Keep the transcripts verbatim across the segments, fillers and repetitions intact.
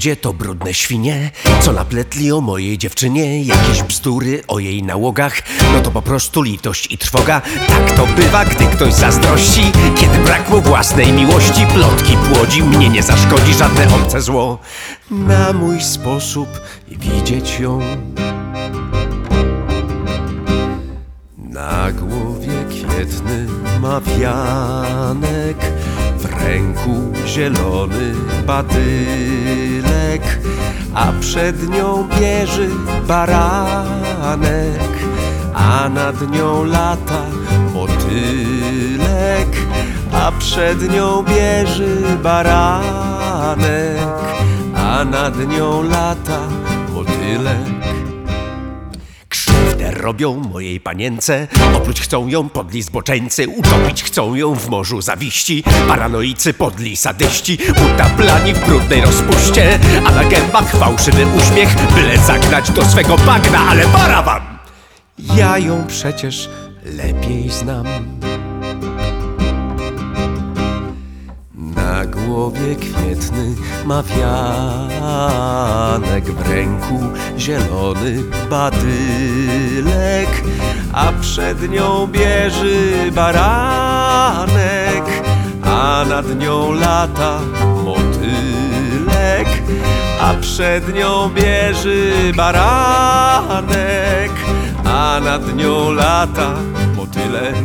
ludzie to brudne świnie, co napletli o mojej dziewczynie jakieś bzdury o jej nałogach. No to po prostu litość i trwoga. Tak to bywa, gdy ktoś zazdrości, kiedy brak mu własnej miłości. Plotki płodzi, mnie nie zaszkodzi żadne obce zło. Na mój sposób widzieć ją. Na głowie kwietny ma wianek, w ręku zielony badylek, a przed nią bieży baranek, a nad nią lata motylek, a przed nią bieży baranek, a nad nią lata motylek. Krzywdę robią mojej panience, opluć chcą ją podli zboczeńcy, utopić chcą ją w morzu zawiści, paranoicy podli sadyści, utaplani w brudnej rozpuście, a na gębach fałszywy uśmiech, byle zagnać do swego bagna, ale parawan! Ja ją przecież lepiej znam. Na głowie kwietny ma wianek, w ręku zielony badylek, a przed nią bieży baranek, a nad nią lata motylek, a przed nią bieży baranek, a nad nią lata motylek.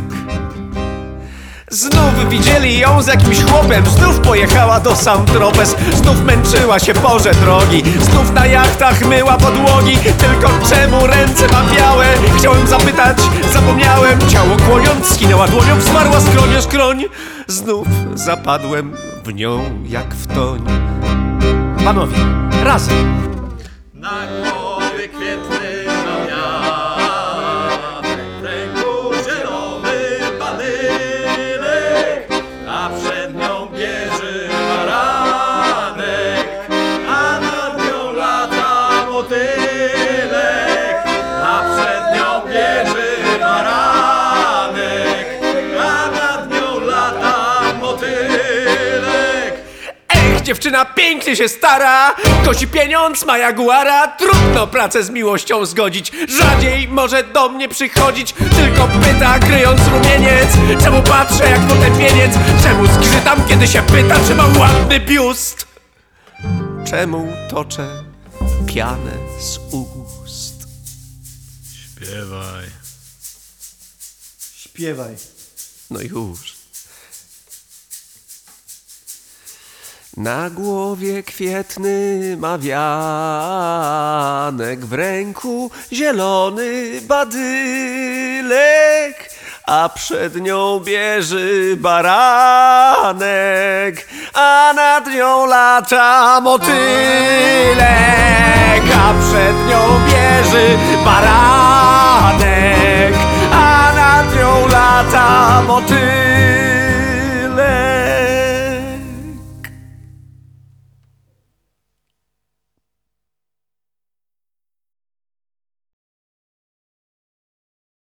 Znów widzieli ją z jakimś chłopem, znów pojechała do Saint-Tropez, znów męczyła się Boże drogi, znów na jachtach myła podłogi. Tylko czemu ręce ma białe? Chciałem zapytać, zapomniałem. Ciało kłoniąc skinęła dłonią, zmarła skronie skroń. Znów zapadłem w nią jak w toń. Panowie, razem. Na głowie kwietny ma wianek, w ręku zielony badylek, a przed nią bieży baranek, a nad nią lata motylek, a przed nią bieży baranek, a nad nią lata motylek. Ech, dziewczyna pięknie się stara, kosi pieniądz, ma jaguara. Trudno pracę z miłością zgodzić, rzadziej może do mnie przychodzić. Tylko pyta, kryjąc rumieniec, czemu patrzę jak potępieniec. Czemu zgrzytam, kiedy się pyta, czy mam ładny biust. Czemu toczę pianę z ust. Śpiewaj. Śpiewaj. No już. Na głowie kwietny ma wianek, w ręku zielony badylek, a przed nią bieży baranek, a nad nią lata motylek, a przed nią bieży baranek,